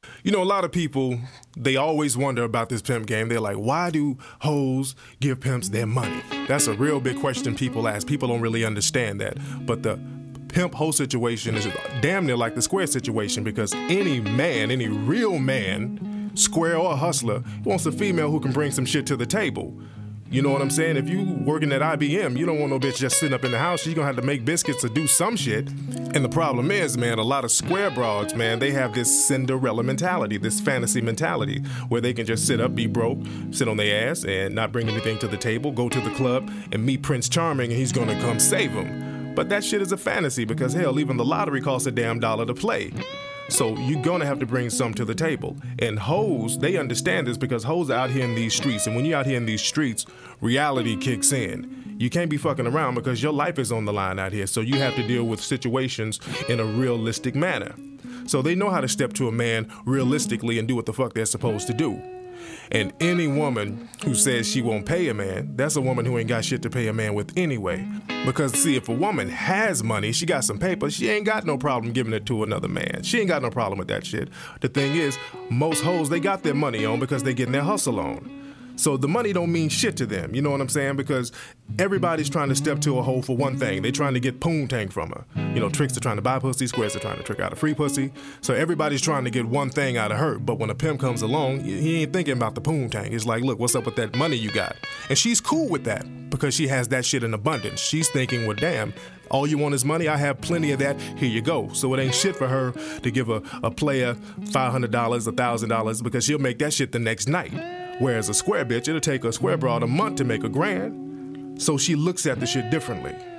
You know, a lot of people, they always wonder about this pimp game. They're like, why do hoes give pimps their money? That's a real big question people ask. People don't really understand that. But the pimp hoe situation is damn near like the square situation, because any man, any real man, square or hustler, wants a female who can bring some shit to the table. You know what I'm saying? If you working at IBM, you don't want no bitch just sitting up in the house. She's gonna have to make biscuits or do some shit. And the problem is, man, a lot of square broads, man, they have this Cinderella mentality, this fantasy mentality, where they can just sit up, be broke, sit on their ass, and not bring anything to the table, go to the club, and meet Prince Charming, and he's gonna come save them. But that shit is a fantasy, because hell, even the lottery costs a damn dollar to play. So you're gonna have to bring some to the table. And hoes, they understand this, because hoes are out here in these streets. And when you're out here in these streets, reality kicks in. You can't be fucking around, because your life is on the line out here. So you have to deal with situations in a realistic manner. So they know how to step to a man realistically and do what the fuck they're supposed to do. And any woman who says she won't pay a man, that's a woman who ain't got shit to pay a man with anyway. Because, see, if a woman has money, she got some paper, she ain't got no problem giving it to another man. She ain't got no problem with that shit. The thing is, most hoes, they got their money on because they getting their hustle on. So the money don't mean shit to them, you know what I'm saying? Because everybody's trying to step to a hoe for one thing. They trying to get poontang from her. You know, tricks are trying to buy pussy, squares are trying to trick out a free pussy. So everybody's trying to get one thing out of her. But when a pimp comes along, he ain't thinking about the poontang. It's like, look, what's up with that money you got? And she's cool with that because she has that shit in abundance. She's thinking, well, damn, all you want is money? I have plenty of that. Here you go. So it ain't shit for her to give a player $500, $1,000, because she'll make that shit the next night. Whereas a square bitch, it'll take a square broad a month to make $1,000. So she looks at the shit differently.